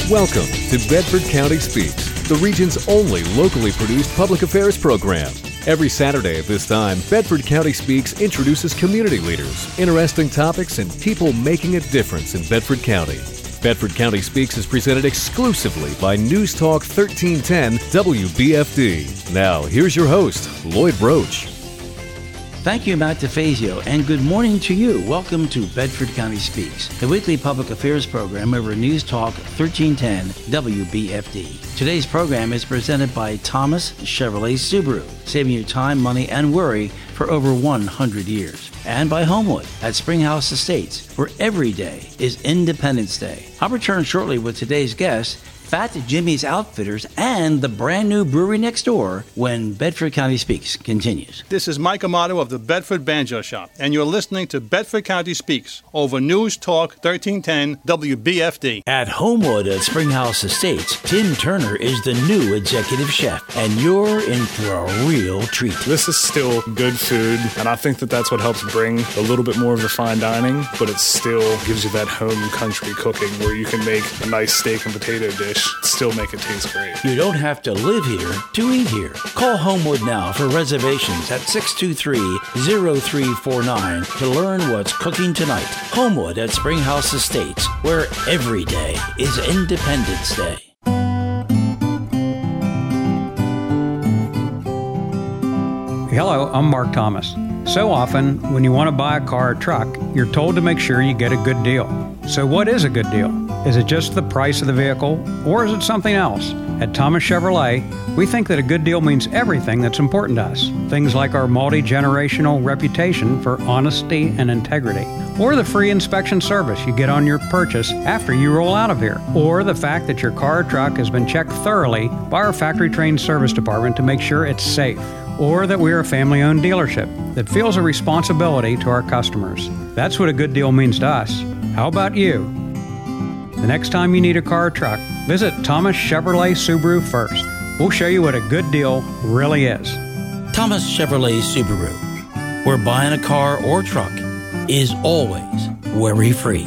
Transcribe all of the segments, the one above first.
Welcome to Bedford County Speaks, the region's only locally produced public affairs program. Every Saturday at this time, Bedford County Speaks introduces community leaders, interesting topics, and people making a difference in Bedford County. Bedford County Speaks is presented exclusively by News Talk 1310 WBFD. Now, here's your host, Lloyd Broach. Thank you, Matt DeFazio, and good morning to you. Welcome to Bedford County Speaks, the weekly public affairs program over News Talk 1310 WBFD. Today's program is presented by Thomas Chevrolet Subaru, saving you time, money, and worry for over 100 years. And by Homewood at Springhouse Estates, where every day is Independence Day. I'll return shortly with today's guest, Fat Jimmy's Outfitters, and the brand new brewery next door when Bedford County Speaks continues. This is Mike Amato of the Bedford Banjo Shop, and you're listening to Bedford County Speaks over News Talk 1310 WBFD. At Homewood at Springhouse Estates, Tim Turner is the new executive chef, and you're in for a real treat. This is still good food, and I think that that's what helps bring a little bit more of the fine dining, but it still gives you that home country cooking where you can make a nice steak and potato dish, still make it taste great. You don't have to live here to eat here. Call Homewood now for reservations at 623-0349 to learn what's cooking tonight. Homewood at Springhouse Estates, where every day is Independence Day. Hello, I'm Mark Thomas. So often, when you want to buy a car or truck, you're told to make sure you get a good deal. So what is a good deal? Is it just the price of the vehicle, or is it something else? At Thomas Chevrolet, we think that a good deal means everything that's important to us. Things like our multi-generational reputation for honesty and integrity, or the free inspection service you get on your purchase after you roll out of here, or the fact that your car or truck has been checked thoroughly by our factory-trained service department to make sure it's safe, or that we're a family-owned dealership that feels a responsibility to our customers. That's what a good deal means to us. How about you? The next time you need a car or truck, visit Thomas Chevrolet Subaru first. We'll show you what a good deal really is. Thomas Chevrolet Subaru, where buying a car or truck is always worry-free.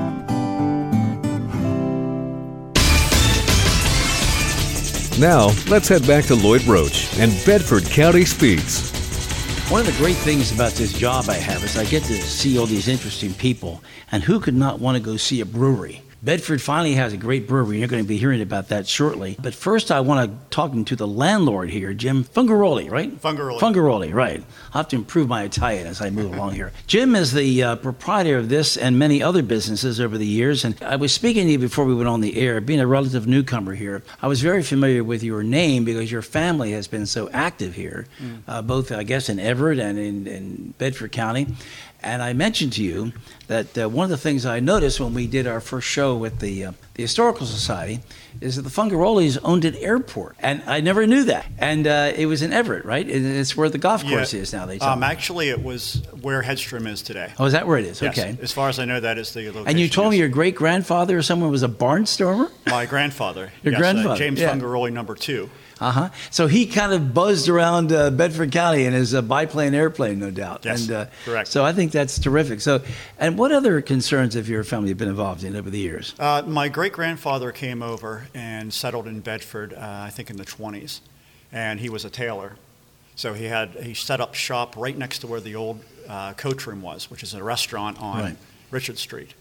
Now, let's head back to Lloyd Broach and Bedford County Speaks. One of the great things about this job I have is I get to see all these interesting people, and who could not want to go see a brewery? Bedford finally has a great brewery. You're going to be hearing about that shortly. But first, I want to talk to the landlord here, Jim Fungaroli, right? Fungaroli, right. I'll have to improve my Italian as I move along here. Jim is the proprietor of this and many other businesses over the years. And I was speaking to you before we went on the air. Being a relative newcomer here, I was very familiar with your name because your family has been so active here, both, I guess, in Everett and in Bedford County. And I mentioned to you that one of the things I noticed when we did our first show with the Historical Society is that the Fungarolis owned an airport. And I never knew that. And it was in Everett, right? It's where the golf course is now. Actually, it was where Hedstrom is today. Oh, is that where it is? Yes. Okay. As far as I know, that is the location. And you told me your great-grandfather or someone was a barnstormer? My grandfather. Your grandfather. James Fungaroli, number 2. So he kind of buzzed around Bedford County in his biplane airplane, no doubt. Yes, and, correct. So I think that's terrific. So, and what other concerns have your family been involved in over the years? My great-grandfather came over and settled in Bedford, I think in the 20s, and he was a tailor. So he set up shop right next to where the old coach room was, which is a restaurant on Richard Street.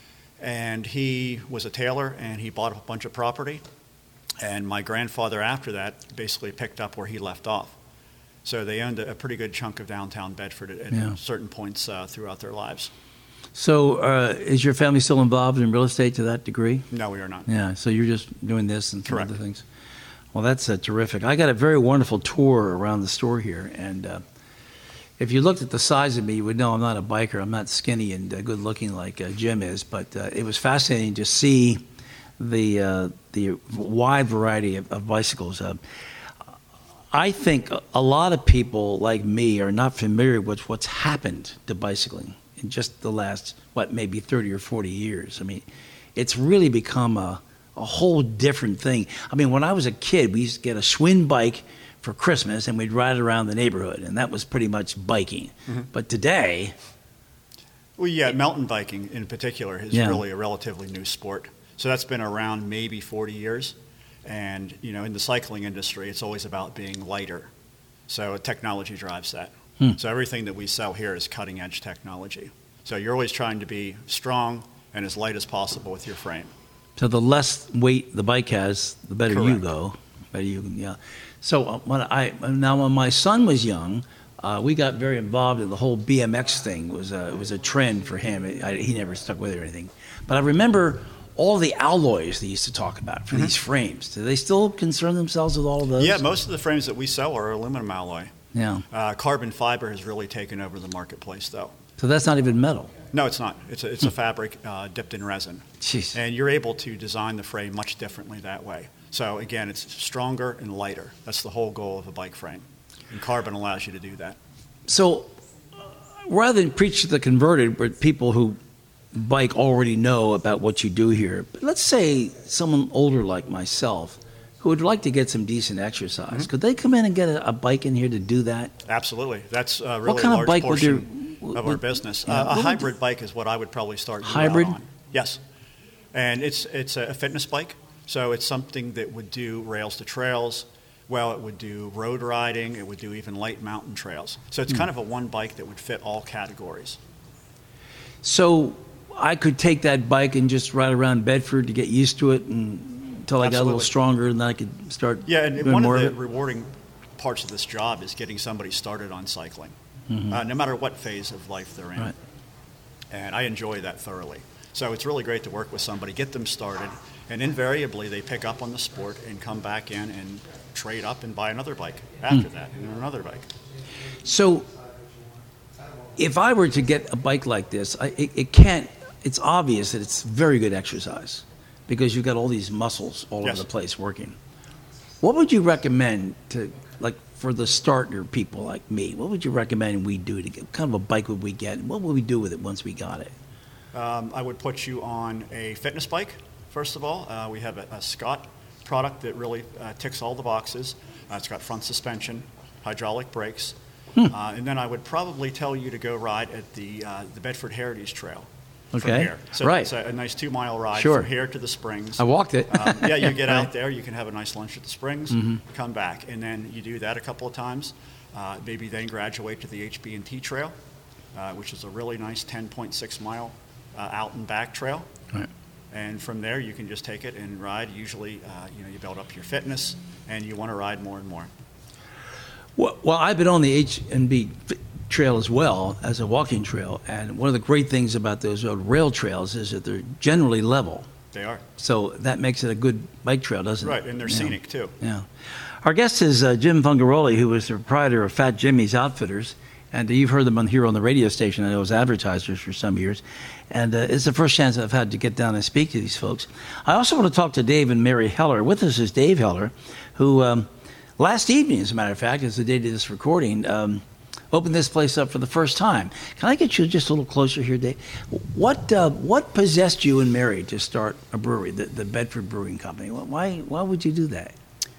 And he was a tailor, and he bought a bunch of property. And my grandfather, after that, basically picked up where he left off. So they owned a pretty good chunk of downtown Bedford at certain points throughout their lives. So is your family still involved in real estate to that degree? No, we are not. Yeah, so you're just doing this and some Correct. other things. Well, that's terrific. I got a very wonderful tour around the store here. And if you looked at the size of me, you would know I'm not a biker. I'm not skinny and good looking like Jim is. But it was fascinating to see the wide variety of bicycles. I think a lot of people like me are not familiar with what's happened to bicycling in just the last, maybe 30 or 40 years. I mean, it's really become a whole different thing. I mean, when I was a kid, we used to get a Schwinn bike for Christmas and we'd ride around the neighborhood, and that was pretty much biking. Mm-hmm. But today... Well, yeah, mountain biking in particular is really a relatively new sport. So that's been around maybe 40 years. And, in the cycling industry, it's always about being lighter. So technology drives that. So everything that we sell here is cutting edge technology. So you're always trying to be strong and as light as possible with your frame. So the less weight the bike has, the better you Correct. go. Yeah. So when my son was young, we got very involved in the whole BMX thing. It was a trend for him. He never stuck with it or anything. But I remember all the alloys they used to talk about for these frames. Do they still concern themselves with all of those? Yeah, most of the frames that we sell are aluminum alloy. Yeah. Carbon fiber has really taken over the marketplace, though. So that's not even metal. No, it's not. It's a fabric dipped in resin. Jeez. And you're able to design the frame much differently that way. So again, it's stronger and lighter. That's the whole goal of a bike frame. And carbon allows you to do that. So rather than preach to the converted, where people who bike already know about what you do here, but let's say someone older like myself who would like to get some decent exercise, could they come in and get a bike in here to do that? Absolutely. That's a really What kind of large bike would portion your- of our business. Yeah, A what would- hybrid bike is what I would probably start you Hybrid? out on. Yes. And it's a fitness bike. So it's something that would do rails to trails. Well, it would do road riding. It would do even light mountain trails. So it's kind of a one bike that would fit all categories. So I could take that bike and just ride around Bedford to get used to it until I got a little Absolutely. stronger, and then I could start Yeah, and doing one more of the of it. rewarding parts of this job is getting somebody started on cycling, no matter what phase of life they're in. Right. And I enjoy that thoroughly. So it's really great to work with somebody, get them started, and invariably they pick up on the sport and come back in and trade up and buy another bike after that, and another bike. So if I were to get a bike like this, it's obvious that it's very good exercise because you've got all these muscles all Yes. over the place working. What would you recommend for the starter people like me? What would you recommend we do to get? What kind of a bike would we get? And what would we do with it once we got it? I would put you on a fitness bike, first of all. We have a Scott product that really ticks all the boxes. It's got front suspension, hydraulic brakes. And then I would probably tell you to go ride at the Bedford Heritage Trail. From Okay. here. So Right. it's a nice 2-mile ride Sure. from here to the Springs. I walked it. Yeah, you get out there, you can have a nice lunch at the Springs, come back, and then you do that a couple of times. Maybe then graduate to the HB&T Trail, which is a really nice 10.6-mile out and back trail. Right. And from there, you can just take it and ride. Usually, you build up your fitness, and you want to ride more and more. Well, I've been on the H&B trail as well as a walking trail, and one of the great things about those old rail trails is that they're generally level. They are. So that makes it a good bike trail, doesn't it? Right, and they're Yeah. scenic, too. Yeah. Our guest is Jim Fungaroli, who is the proprietor of Fat Jimmy's Outfitters. And you've heard them here on the radio station. I know as advertisers for some years. And it's the first chance I've had to get down and speak to these folks. I also want to talk to Dave and Mary Heller. With us is Dave Heller, who last evening, as a matter of fact, is the date of this recording, opened this place up for the first time. Can I get you just a little closer here, Dave? What possessed you and Mary to start a brewery, the Bedford Brewing Company? Why would you do that?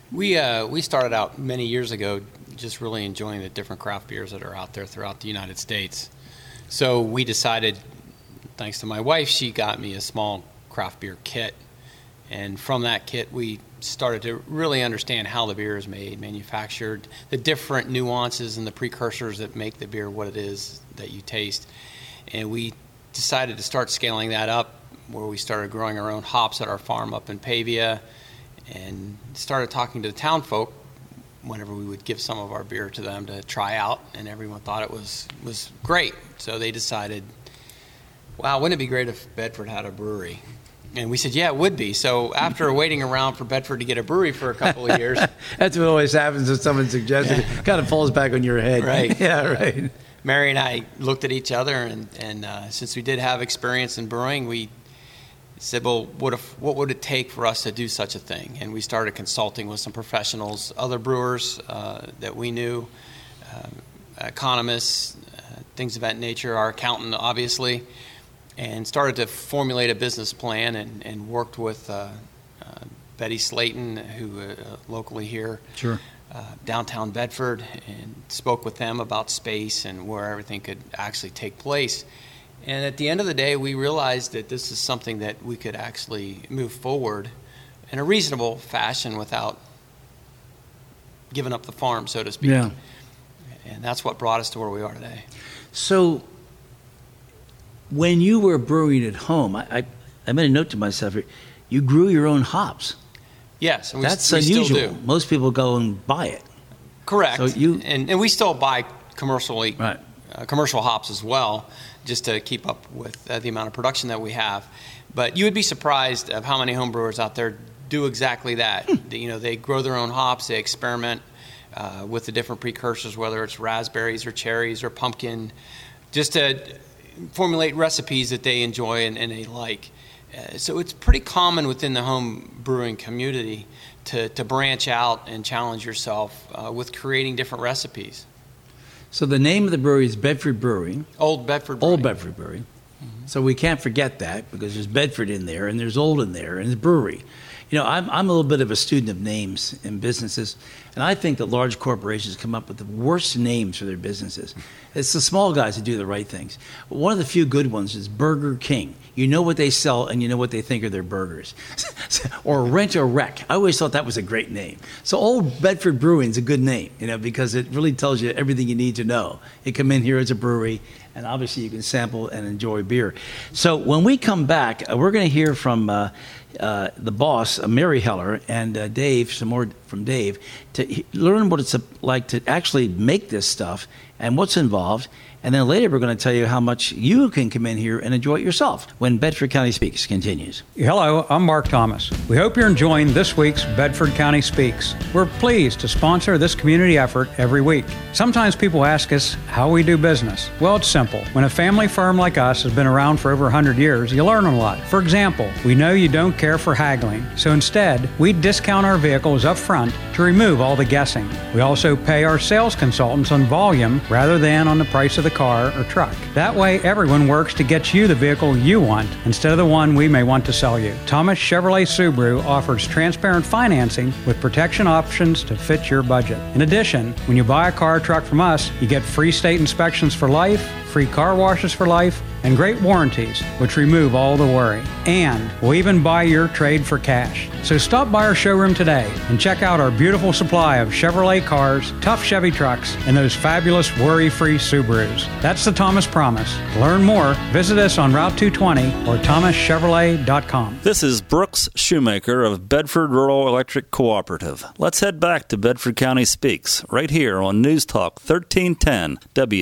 We started out many years ago just really enjoying the different craft beers that are out there throughout the United States. So we decided, thanks to my wife, she got me a small craft beer kit. And from that kit, we started to really understand how the beer is made, manufactured, the different nuances and the precursors that make the beer what it is that you taste. And we decided to start scaling that up, where we started growing our own hops at our farm up in Pavia, and started talking to the town folk whenever we would give some of our beer to them to try out, and everyone thought it was great. So they decided, wow, wouldn't it be great if Bedford had a brewery? And we said, yeah, it would be. So after waiting around for Bedford to get a brewery for a couple of years. That's what always happens when someone suggests it. It kind of falls back on your head. Right. Yeah, right. Mary and I looked at each other, and since we did have experience in brewing, we said, well, what would it take for us to do such a thing? And we started consulting with some professionals, other brewers that we knew, economists, things of that nature, our accountant, obviously, and started to formulate a business plan and worked with Betty Slayton, who locally here, Sure. downtown Bedford, and spoke with them about space and where everything could actually take place. And at the end of the day, we realized that this is something that we could actually move forward in a reasonable fashion without giving up the farm, so to speak. Yeah. And that's what brought us to where we are today. So when you were brewing at home, I made a note to myself here, you grew your own hops. Yes, and That's we unusual. still do. Most people go and buy it. Correct. So you- and we still buy commercially Right. Commercial hops as well, just to keep up with the amount of production that we have. But you would be surprised of how many home brewers out there do exactly that. You know, they grow their own hops, they experiment with the different precursors, whether it's raspberries or cherries or pumpkin, just to formulate recipes that they enjoy and they like. So it's pretty common within the home brewing community to branch out and challenge yourself with creating different recipes. So the name of the brewery is Bedford Brewing. Old Bedford Brewing. Old Bedford Brewing. So we can't forget that because there's Bedford in there and there's Old in there and there's brewery. You know, I'm a little bit of a student of names in businesses, and I think that large corporations come up with the worst names for their businesses. It's the small guys that do the right things. One of the few good ones is Burger King. You know what they sell and you know what they think are their burgers. Or Rent a Wreck. I always thought that was a great name. So Old Bedford Brewing is a good name, you know, because it really tells you everything you need to know. You come in here as a brewery, and obviously you can sample and enjoy beer. So when we come back, we're going to hear from the boss, Mary Heller, and Dave, some more from Dave, to learn what it's like to actually make this stuff and what's involved. And then later we're going to tell you how much you can come in here and enjoy it yourself when Bedford County Speaks continues. Hello, I'm Mark Thomas. We hope you're enjoying this week's Bedford County Speaks. We're pleased to sponsor this community effort every week. Sometimes people ask us how we do business. Well, it's simple. When a family firm like us has been around for over 100 years, you learn a lot. For example, we know you don't care for haggling, so instead, we discount our vehicles up front to remove all the guessing. We also pay our sales consultants on volume rather than on the price of the car or truck. That way, everyone works to get you the vehicle you want instead of the one we may want to sell you. Thomas Chevrolet Subaru offers transparent financing with protection options to fit your budget. In addition, when you buy a car or truck from us, you get free state inspections for life, free car washes for life, and great warranties, which remove all the worry. And we'll even buy your trade for cash. So stop by our showroom today and check out our beautiful supply of Chevrolet cars, tough Chevy trucks, and those fabulous worry-free Subarus. That's the Thomas Promise. To learn more, visit us on Route 220 or thomaschevrolet.com. This is Brooks Shoemaker of Bedford Rural Electric Cooperative. Let's head back to Bedford County Speaks, right here on News Talk 1310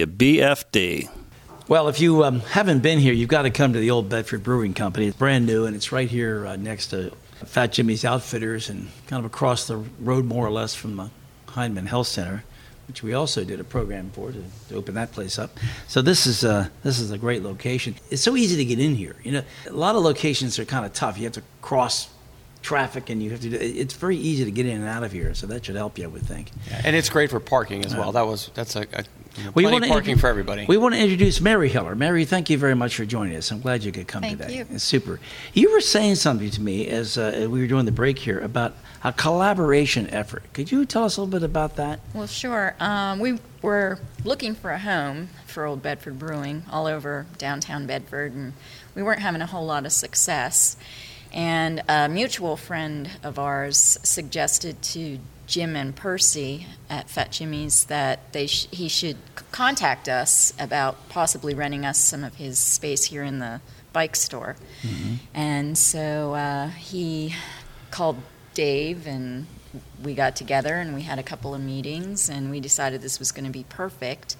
WBFD. Well, if you haven't been here, you've got to come to the Old Bedford Brewing Company. It's brand new, and it's right here next to Fat Jimmy's Outfitters and kind of across the road more or less from the Heinemann Health Center, which we also did a program for to open that place up. So this is a great location. It's so easy to get in here. You know, a lot of locations are kind of tough. You have to cross traffic, and you have to do, it's very easy to get in and out of here, so that should help you, I would think. And it's great for parking as well. That's We plenty want of to parking for everybody. We want to introduce Mary Heller. Mary, thank you very much for joining us. I'm glad you could come Thank today. you. It's super. You were saying something to me as we were doing the break here about a collaboration effort. Could you tell us a little bit about that? Well, sure. We were looking for a home for Old Bedford Brewing all over downtown Bedford, and we weren't having a whole lot of success. And a mutual friend of ours suggested to Jim and Percy at Fat Jimmy's that he should contact us about possibly renting us some of his space here in the bike store. Mm-hmm. And so he called Dave, and we got together, and we had a couple of meetings, and we decided this was going to be perfect.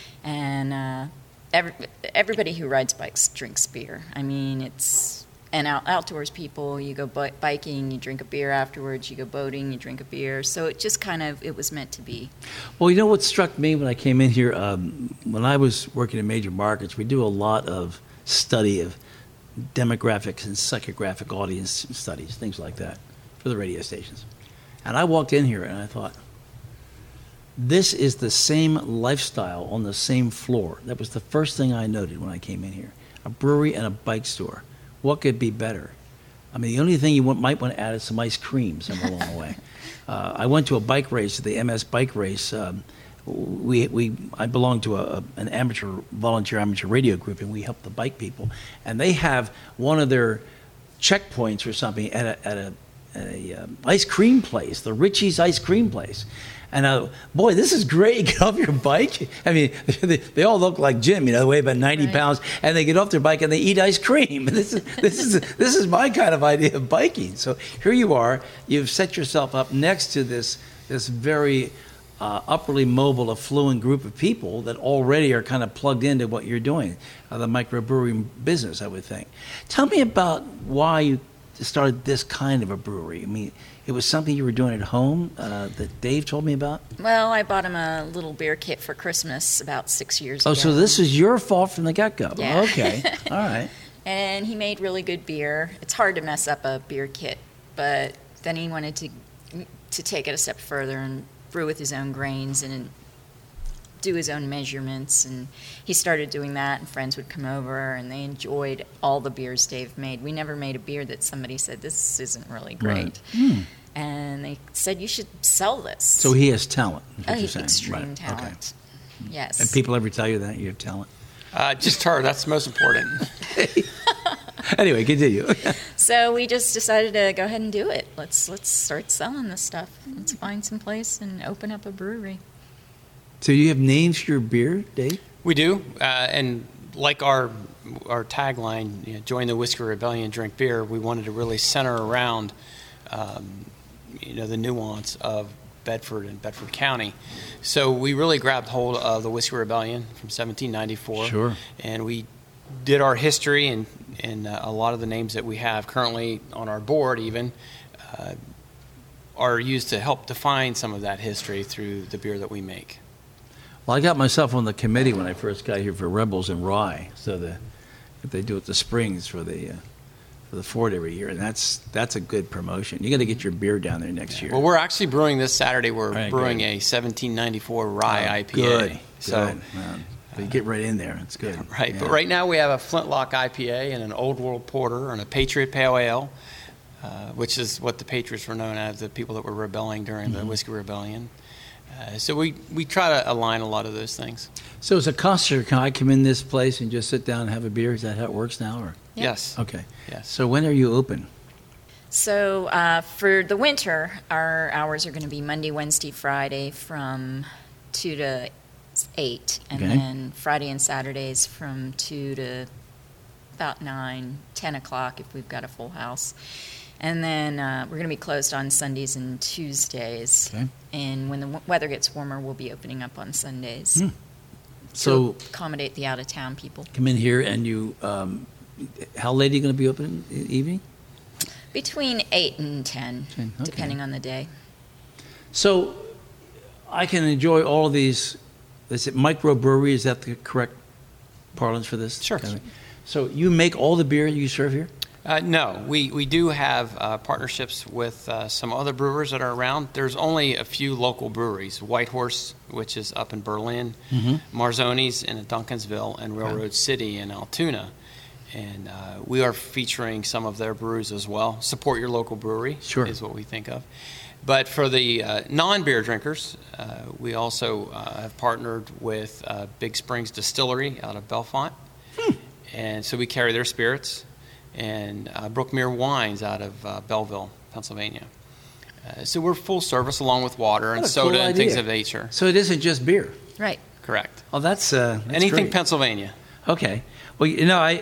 And everybody who rides bikes drinks beer. I mean, it's... And outdoors people, you go biking, you drink a beer afterwards, you go boating, you drink a beer. So it just it was meant to be. Well, you know what struck me when I came in here? When I was working in major markets, we do a lot of study of demographics and psychographic audience studies, things like that, for the radio stations. And I walked in here and I thought, this is the same lifestyle on the same floor. That was the first thing I noted when I came in here. A brewery and a bike store. What could be better? I mean, the only thing you might want to add is some ice cream somewhere along the way. I went to a bike race, the MS bike race, I belong to an volunteer amateur radio group, and we help the bike people. And they have one of their checkpoints or something at a ice cream place, the Richie's ice cream place. And boy, this is great. Get off your bike. I mean, they all look like Jim, they weigh about 90 pounds, and they get off their bike and they eat ice cream. This is my kind of idea of biking. So here you are. You've set yourself up next to this very upperly mobile, affluent group of people that already are kind of plugged into what you're doing, the microbrewing business, I would think. Tell me about why you started this kind of a brewery. I mean, it was something you were doing at home that Dave told me about? Well, I bought him a little beer kit for Christmas about 6 years ago. Oh, so this is your fault from the get-go. Yeah. Okay, all right. And he made really good beer. It's hard to mess up a beer kit, but then he wanted to take it a step further and brew with his own grains and do his own measurements, and he started doing that, and friends would come over and they enjoyed all the beers Dave made. We never made a beer that somebody said, this isn't really great. Right. And they said, you should sell this. So he has talent, is what you're saying. Extreme talent. Okay. Yes. And people ever tell you that you have talent? Just her, that's most important. Anyway, continue. So we just decided to go ahead and do it. Let's start selling this stuff. Let's find some place and open up a brewery. So you have names for your beer, Dave? We do, and like our tagline, join the Whiskey Rebellion, drink beer, we wanted to really center around the nuance of Bedford and Bedford County. So we really grabbed hold of the Whiskey Rebellion from 1794. Sure. And we did our history, and a lot of the names that we have currently on our board even are used to help define some of that history through the beer that we make. Well, I got myself on the committee when I first got here for Rebels and Rye, so if they do it the Springs for the Ford every year, and that's a good promotion. You got to get your beer down there next year. Well, we're actually brewing this Saturday. We're brewing a 1794 rye IPA. Good. So man. But you get right in there. It's good. Right. Yeah. But right now we have a Flintlock IPA and an Old World Porter and a Patriot Pale Ale, which is what the Patriots were known as, the people that were rebelling during the Whiskey Rebellion. So we try to align a lot of those things. So as a customer, can I come in this place and just sit down and have a beer? Is that how it works now? Or? Yep. Yes. Okay. Yes. So when are you open? So for the winter, our hours are going to be Monday, Wednesday, Friday from 2 to 8, and then Friday and Saturdays from 2 to about 9, 10 o'clock if we've got a full house. And then we're going to be closed on Sundays and Tuesdays. Okay. And when the weather gets warmer, we'll be opening up on Sundays. So to accommodate the out-of-town people. Come in here and you, how late are you going to be open in the evening? Between 8 and 10, depending on the day. So I can enjoy all of these, is it microbrewery? Is that the correct parlance for this? Sure. So you make all the beer you serve here? No, we do have partnerships with some other brewers that are around. There's only a few local breweries, Whitehorse, which is up in Berlin, Marzoni's in Duncansville, and Railroad City in Altoona. And we are featuring some of their brews as well. Support your local brewery is what we think of. But for the non-beer drinkers, we also have partnered with Big Springs Distillery out of Bellefonte. And so we carry their spirits. And Brookmere Wines out of Belleville, Pennsylvania. So we're full service along with water and soda and things of nature. So it isn't just beer? Right. Correct. Oh, that's anything great. Pennsylvania. Okay. Well, I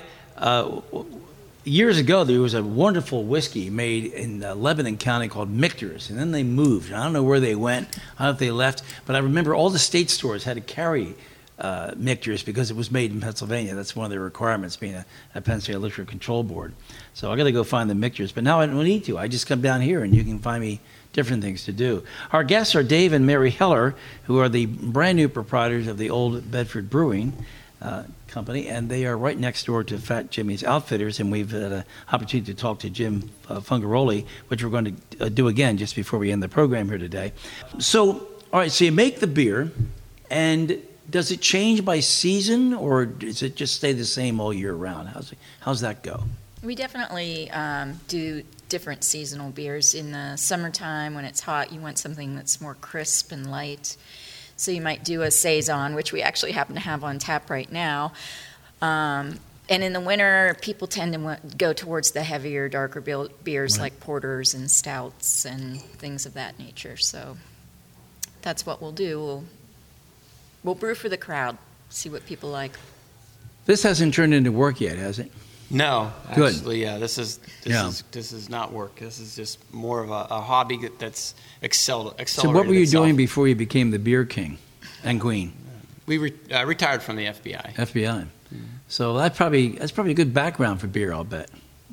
years ago there was a wonderful whiskey made in Lebanon County called Michter's, and then they moved. I don't know where they went. I don't know if they left, but I remember all the state stores had to carry Michter's because it was made in Pennsylvania. That's one of the requirements, being a Pennsylvania Liquor Control Board. So I got to go find the Michter's, but now I don't need to. I just come down here and you can find me different things to do. Our guests are Dave and Mary Heller, who are the brand new proprietors of the Old Bedford Brewing Company, and they are right next door to Fat Jimmy's Outfitters, and we've had an opportunity to talk to Jim Fungaroli, which we're going to do again just before we end the program here today. So, all right, so you make the beer, and does it change by season, or does it just stay the same all year round? How's that go? We definitely do different seasonal beers. In the summertime, when it's hot, you want something that's more crisp and light. So you might do a Saison, which we actually happen to have on tap right now. And in the winter, people tend to go towards the heavier, darker beers like porters and stouts and things of that nature. So that's what we'll do. We'll brew for the crowd, see what people like. This hasn't turned into work yet, has it? No, Good. actually, this is not work. This is just more of a hobby that's accelerated. So what were you itself. doing before you became the beer king and queen? We retired from the FBI. FBI. So that's probably a good background for beer, I'll bet.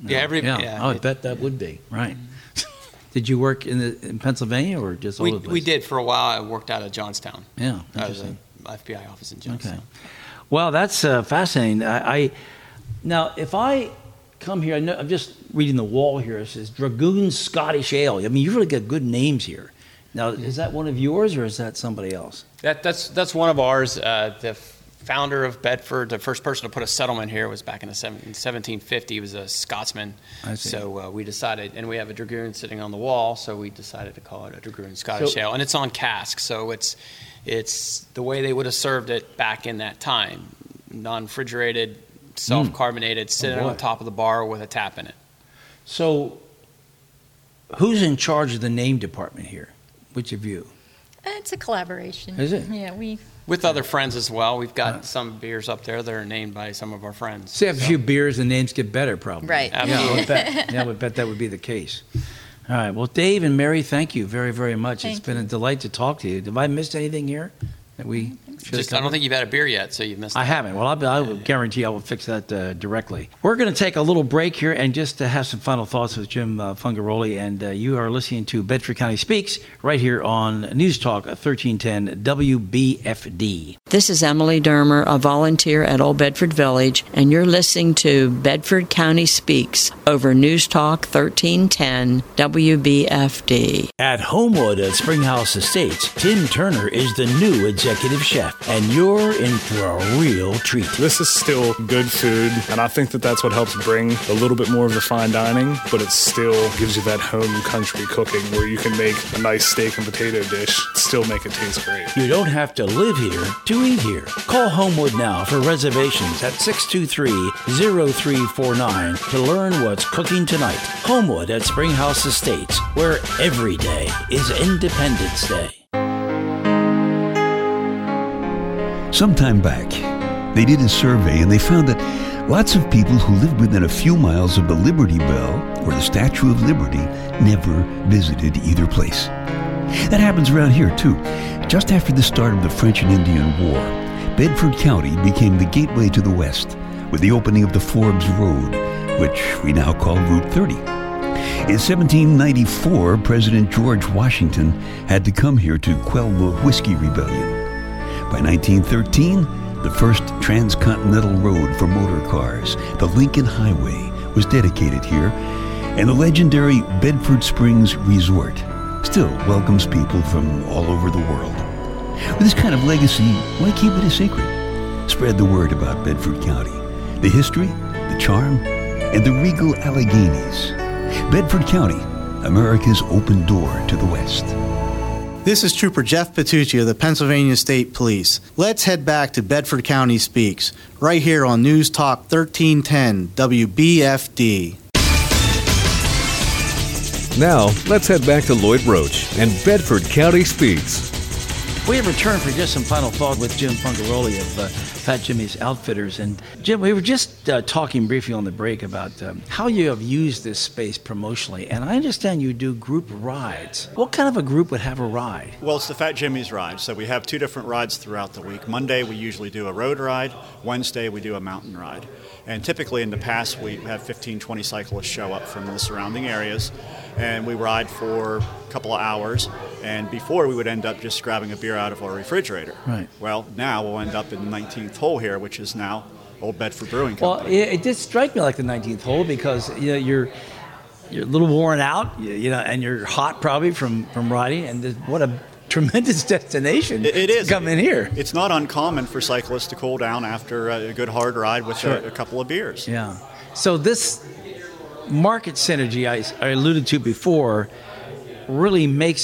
I bet that would be right. Did you work in Pennsylvania or just all over the place? We did for a while. I worked out of Johnstown. Yeah, I was an FBI office in Johnstown. Okay. Well, that's fascinating. Now, if I come here, I'm just reading the wall here. It says Dragoon Scottish Ale. I mean, you really got good names here. Now, is that one of yours or is that somebody else? That's one of ours. The founder of Bedford, the first person to put a settlement here was back in 1750. He was a Scotsman. I see. So we decided, and we have a Dragoon sitting on the wall, so we decided to call it a Dragoon Scottish Ale. And it's on cask, so it's the way they would have served it back in that time. Non-refrigerated, self-carbonated, sitting on top of the bar with a tap in it. So who's in charge of the name department here? Which of you? It's a collaboration. Is it? Yeah, With other friends as well. We've got some beers up there that are named by some of our friends. See, after a few beers, the names get better, probably. Right. Absolutely. I would bet that would be the case. All right. Well, Dave and Mary, thank you very, very much. It's been a delight to talk to you. Have I missed anything here that we should have I don't think you've had a beer yet, so you've missed it. I haven't. Well, I will guarantee I will fix that directly. We're going to take a little break here and just to have some final thoughts with Jim Fungaroli. And you are listening to Bedford County Speaks right here on News Talk 1310 WBFD. This is Emily Dermer, a volunteer at Old Bedford Village, and you're listening to Bedford County Speaks over News Talk 1310 WBFD. At Homewood at Springhouse Estates, Tim Turner is the new executive chef, and you're in for a real treat. This is still good food, and I think that that's what helps bring a little bit more of the fine dining, but it still gives you that home country cooking where you can make a nice steak and potato dish, still make it taste great. You don't have to live here to eat here. Call Homewood now for reservations at 623-0349 to learn what's cooking tonight. Homewood at Springhouse Estates, where every day is Independence Day. Sometime back, they did a survey and they found that lots of people who lived within a few miles of the Liberty Bell or the Statue of Liberty never visited either place. That happens around here too. Just after the start of the French and Indian War, Bedford County became the gateway to the West with the opening of the Forbes Road, which we now call Route 30. In 1794, President George Washington had to come here to quell the Whiskey Rebellion. By 1913, the first transcontinental road for motor cars, the Lincoln Highway, was dedicated here, and the legendary Bedford Springs Resort still welcomes people from all over the world. With this kind of legacy, why keep it a secret? Spread the word about Bedford County, the history, the charm, and the regal Alleghenies. Bedford County, America's open door to the West. This is Trooper Jeff Petrucci of the Pennsylvania State Police. Let's head back to Bedford County Speaks, right here on News Talk 1310 WBFD. Now, let's head back to Lloyd Roach and Bedford County Speaks. We have returned for just some final thought with Jim Fungaroli of Fat Jimmy's Outfitters. And Jim, we were just talking briefly on the break about how you have used this space promotionally. And I understand you do group rides. What kind of a group would have a ride? Well, it's the Fat Jimmy's ride. So we have two different rides throughout the week. Monday, we usually do a road ride. Wednesday, we do a mountain ride. And typically in the past, we have 15, 20 cyclists show up from the surrounding areas. And we ride for a couple of hours. And before, we would end up just grabbing a beer out of our refrigerator. Right. Well, now we'll end up in the 19th hole here, which is now Old Bedford Brewing Company. Well, it did strike me like the 19th hole because you're a little worn out, and you're hot probably from riding. And what a tremendous destination it is. To come in here. It's not uncommon for cyclists to cool down after a good hard ride with a couple of beers. Yeah. So this market synergy I alluded to before really makes it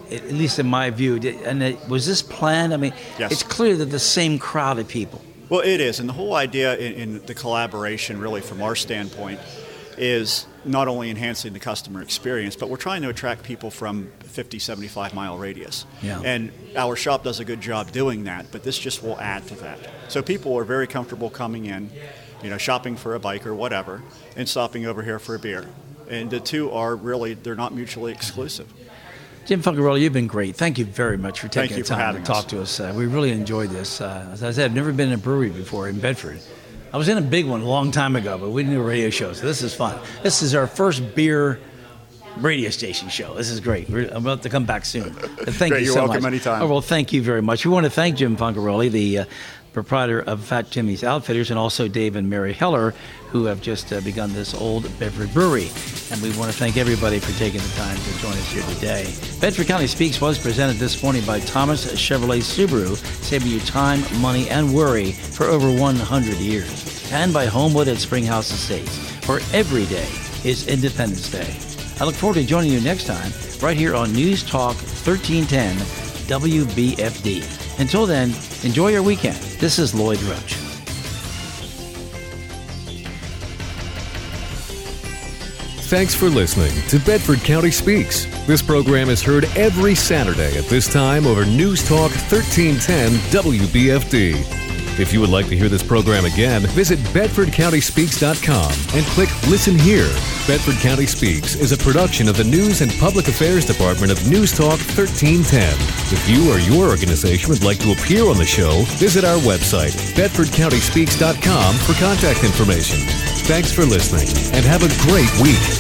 at least in my view. Was this planned? I mean, Yes. It's clear that the same crowd of people. Well, it is. And the whole idea in the collaboration, really, from our standpoint, is not only enhancing the customer experience, but we're trying to attract people from 50, 75-mile radius. Yeah. And our shop does a good job doing that, but this just will add to that. So people are very comfortable coming in, shopping for a bike or whatever, and stopping over here for a beer. And the two are really, they're not mutually exclusive. Jim Funcarelli, you've been great. Thank you very much for taking Thank you the for time having to talk to us. We really enjoyed this. As I said, I've never been in a brewery before in Bedford. I was in a big one a long time ago, but we didn't do a radio show, so this is fun. This is our first beer radio station show. This is great. I'm about to come back soon. Thank Great, you you're so welcome much. anytime. Oh, well, thank you very much. We want to thank Jim Funcarelli, the proprietor of Fat Jimmy's Outfitters, and also Dave and Mary Heller, who have just begun this Old Bedford Brewery. And we want to thank everybody for taking the time to join us here today. Bedford County Speaks was presented this morning by Thomas Chevrolet Subaru, saving you time, money, and worry for over 100 years. And by Homewood at Springhouse Estates, where every day is Independence Day. I look forward to joining you next time, right here on News Talk 1310 WBFD. Until then, enjoy your weekend. This is Lloyd Roach. Thanks for listening to Bedford County Speaks. This program is heard every Saturday at this time over News Talk 1310 WBFD. If you would like to hear this program again, visit BedfordCountySpeaks.com and click Listen Here. Bedford County Speaks is a production of the News and Public Affairs Department of News Talk 1310. If you or your organization would like to appear on the show, visit our website, BedfordCountySpeaks.com, for contact information. Thanks for listening and have a great week.